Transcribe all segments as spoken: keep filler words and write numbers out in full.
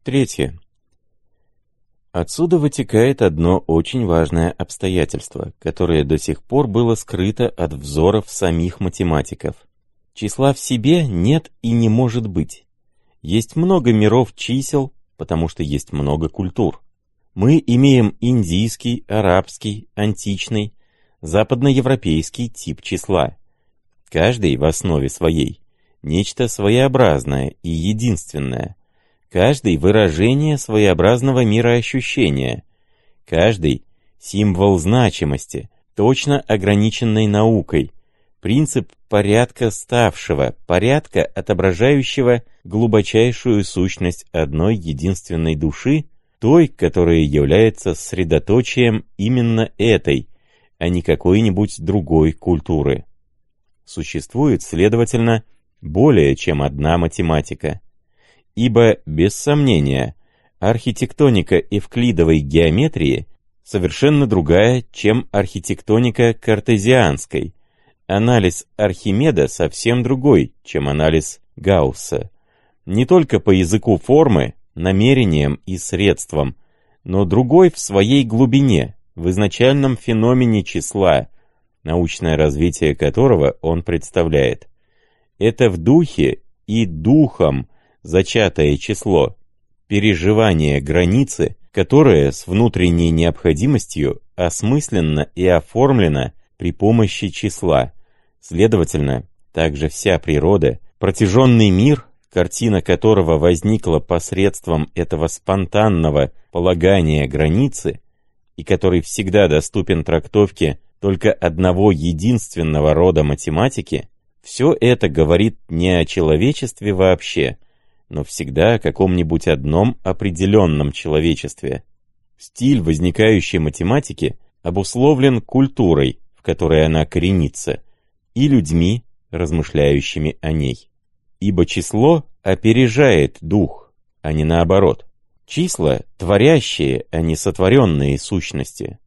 Третье. Отсюда вытекает одно очень важное обстоятельство, которое до сих пор было скрыто от взоров самих математиков. Числа в себе нет и не может быть. Есть много миров чисел, потому что есть много культур. Мы имеем индийский, арабский, античный, западноевропейский тип числа. Каждый в основе своей нечто своеобразное и единственное. Каждый выражение своеобразного мироощущения. Каждый символ значимости, точно ограниченной наукой. Принцип порядка ставшего, порядка, отображающего глубочайшую сущность одной единственной души, той, которая является средоточием именно этой, а не какой-нибудь другой культуры. Существует, следовательно, более чем одна математика. Ибо, без сомнения, архитектоника эвклидовой геометрии совершенно другая, чем архитектоника картезианской. Анализ Архимеда совсем другой, чем анализ Гаусса. Не только по языку формы, намерениям и средствам, но другой в своей глубине, в изначальном феномене числа, научное развитие которого он представляет. Это в духе и духом зачатое число, переживание границы, которое с внутренней необходимостью осмысленно и оформлено при помощи числа. Следовательно, также вся природа, протяженный мир, картина которого возникла посредством этого спонтанного полагания границы, и который всегда доступен трактовке только одного единственного рода математики, все это говорит не о человечестве вообще, но всегда о каком-нибудь одном определенном человечестве. Стиль возникающей математики обусловлен культурой, в которой она коренится, и людьми, размышляющими о ней. Ибо число опережает дух, а не наоборот. Числа — творящие, а не сотворенные сущности.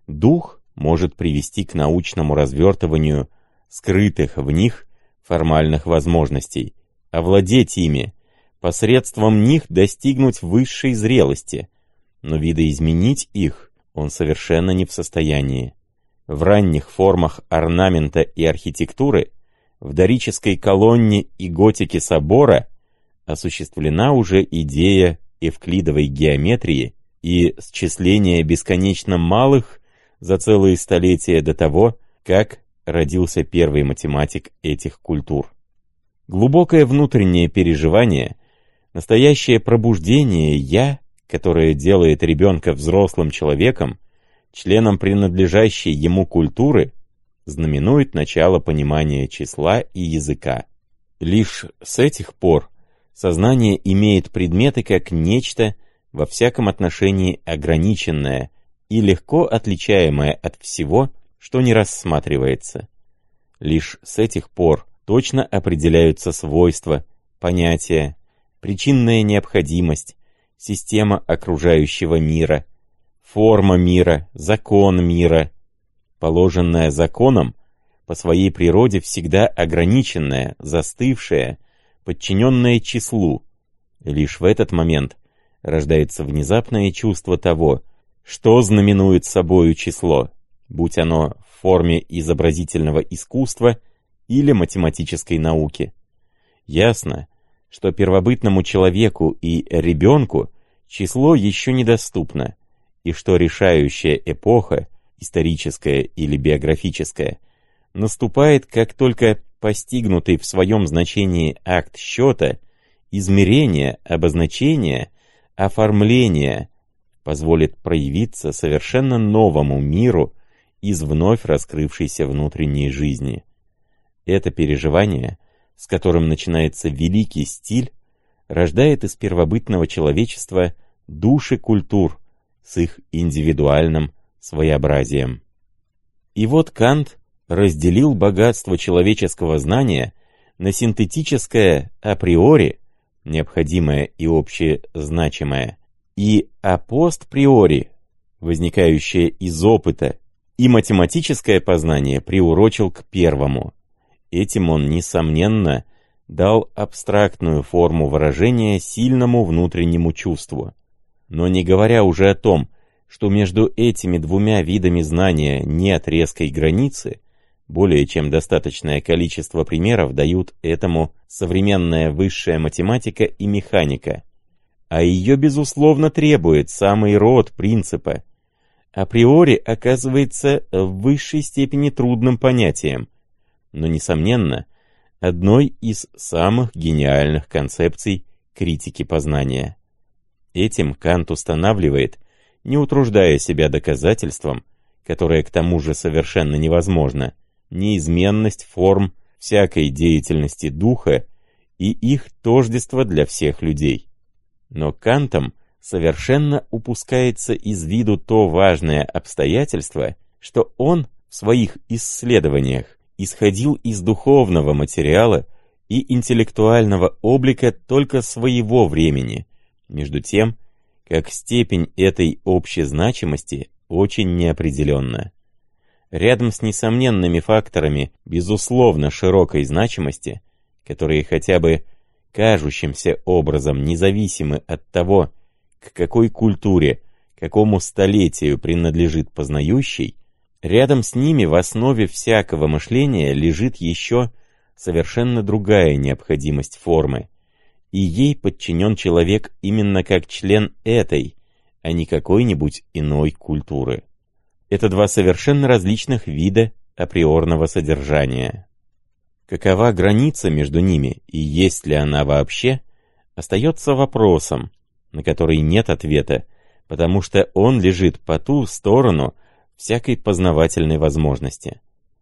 Дух может привести к научному развертыванию скрытых в них формальных возможностей, овладеть ими, посредством них достигнуть высшей зрелости, но видоизменить их он совершенно не в состоянии. В ранних формах орнамента и архитектуры, в дорической колонне и готике собора осуществлена уже идея эвклидовой геометрии и счисления бесконечно малых за целые столетия до того, как родился первый математик этих культур. Глубокое внутреннее переживание, настоящее пробуждение «я», которое делает ребенка взрослым человеком, членом принадлежащей ему культуры, знаменует начало понимания числа и языка. Лишь с этих пор сознание имеет предметы как нечто во всяком отношении ограниченное и легко отличаемое от всего, что не рассматривается. Лишь с этих пор точно определяются свойства, понятия, причинная необходимость, система окружающего мира, форма мира, закон мира, положенная законом, по своей природе всегда ограниченная, застывшая, подчиненная числу. Лишь в этот момент рождается внезапное чувство того, что знаменует собою число, будь оно в форме изобразительного искусства или математической науки. Ясно, что первобытному человеку и ребенку число еще недоступно, и что решающая эпоха, историческая или биографическая, наступает, как только постигнутый в своем значении акт счета, измерения, обозначения, оформления позволит проявиться совершенно новому миру из вновь раскрывшейся внутренней жизни. Это переживание, с которым начинается великий стиль, рождает из первобытного человечества души культур с их индивидуальным своеобразием. И вот Кант разделил богатство человеческого знания на синтетическое априори, необходимое и общезначимое, и апостприори, возникающее из опыта, и математическое познание приурочил к первому. Этим он, несомненно, дал абстрактную форму выражения сильному внутреннему чувству. Но не говоря уже о том, что между этими двумя видами знания нет резкой границы, более чем достаточное количество примеров дают этому современная высшая математика и механика, а ее, безусловно, требует самый род принципа, априори оказывается в высшей степени трудным понятием, но, несомненно, одной из самых гениальных концепций критики познания. Этим Кант устанавливает, не утруждая себя доказательством, которое к тому же совершенно невозможно, неизменность форм всякой деятельности духа и их тождество для всех людей. Но Кантом совершенно упускается из виду то важное обстоятельство, что он в своих исследованиях исходил из духовного материала и интеллектуального облика только своего времени, между тем, как степень этой общей значимости очень неопределенна. Рядом с несомненными факторами, безусловно, широкой значимости, которые хотя бы кажущимся образом независимы от того, к какой культуре, какому столетию принадлежит познающий, рядом с ними в основе всякого мышления лежит еще совершенно другая необходимость формы, и ей подчинен человек именно как член этой, а не какой-нибудь иной культуры. Это два совершенно различных вида априорного содержания. Какова граница между ними, и есть ли она вообще, остается вопросом, на который нет ответа, потому что он лежит по ту сторону всякой познавательной возможности.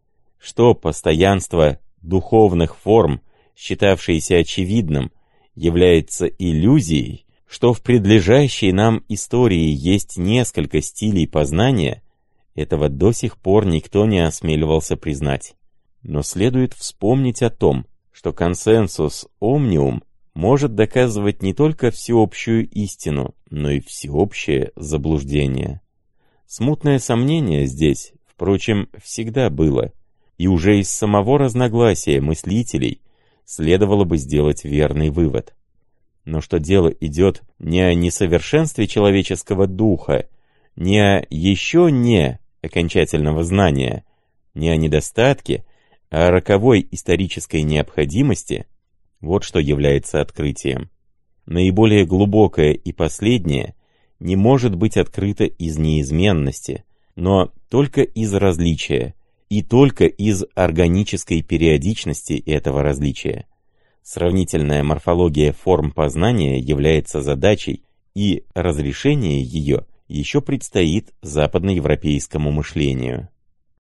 Что постоянство духовных форм, считавшееся очевидным, является иллюзией, что в предлежащей нам истории есть несколько стилей познания, этого до сих пор никто не осмеливался признать. Но следует вспомнить о том, что консенсус омниум может доказывать не только всеобщую истину, но и всеобщее заблуждение. Смутное сомнение здесь, впрочем, всегда было, и уже из самого разногласия мыслителей следовало бы сделать верный вывод. Но что дело идет не о несовершенстве человеческого духа, не о еще не окончательного знания, не о недостатке, а о роковой исторической необходимости, вот что является открытием. Наиболее глубокое и последнее не может быть открыто из неизменности, но только из различия, и только из органической периодичности этого различия. Сравнительная морфология форм познания является задачей, и разрешение ее еще предстоит западноевропейскому мышлению.